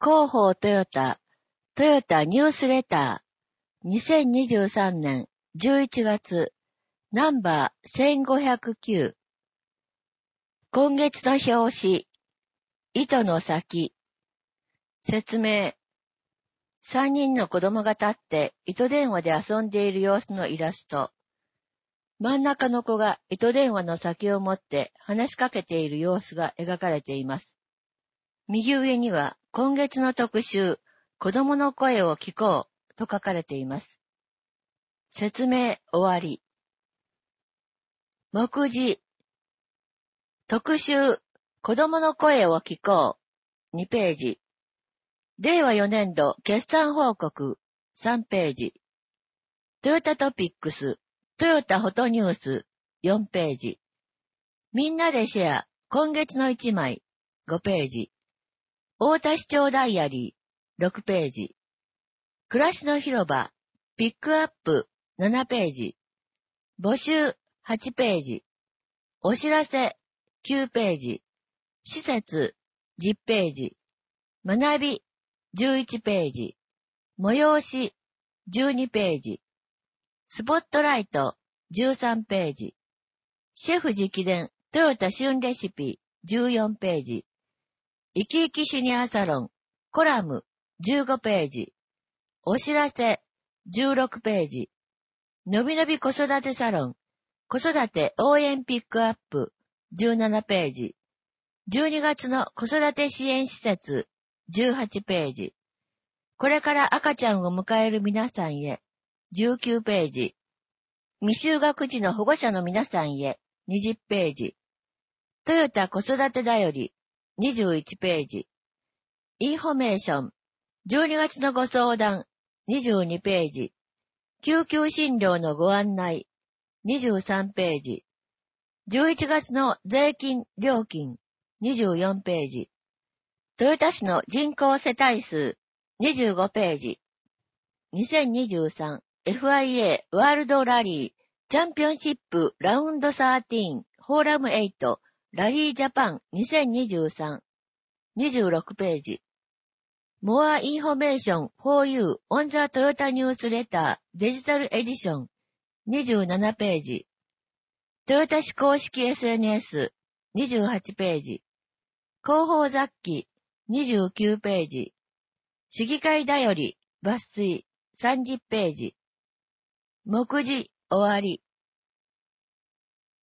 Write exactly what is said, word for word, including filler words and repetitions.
広報トヨタ、トヨタニュースレター、にせんにじゅうさんねんじゅういちがつ、ナンバーせんごひゃくきゅう。今月の表紙、糸の先。説明。さんにんの子供が立って糸電話で遊んでいる様子のイラスト。真ん中の子が糸電話の先を持って話しかけている様子が描かれています。右上には今月の特集、子供の声を聞こうと書かれています。説明終わり。目次。特集、子供の声を聞こうにページ。れいわよねんど決算報告さんページ。トヨタトピックス、トヨタフォトニュースよんページ。みんなでシェア、今月のいちまいごページ。大田市長ダイアリーろくページ。暮らしの広場、ピックアップななページ。募集はちページ。お知らせきゅうページ。施設じゅっページ。学びじゅういちページ。催しじゅうにページ。スポットライトじゅうさんページ。シェフ直伝トヨタ旬レシピじゅうよんページ。生き生きシニアサロンコラムじゅうごページ。お知らせじゅうろくページ。のびのび子育てサロン子育て応援ピックアップじゅうななページ。じゅうにがつの子育て支援施設じゅうはちページ。これから赤ちゃんを迎える皆さんへじゅうきゅうページ。未就学児の保護者の皆さんへにじゅっページ。トヨタ子育てだよりにじゅういちページ。インフォメーションじゅうにがつのご相談にじゅうにページ。救急診療のご案内にじゅうさんページ。じゅういちがつの税金料金にじゅうよんページ。トヨタ市の人口世帯数にじゅうごページ。にせんにじゅうさん エフアイエー ワールドラリーチャンピオンシップラウンドじゅうさんフォーラムはちラリージャパンにせんにじゅうさん にじゅうろくページ。More Information for You on the Toyota Newsletter デジタルエディションにじゅうななページ。トヨタ市公式 エスエヌエスにじゅうはちページ。広報雑記にじゅうきゅうページ。市議会だより抜粋さんじゅっページ。目次終わり。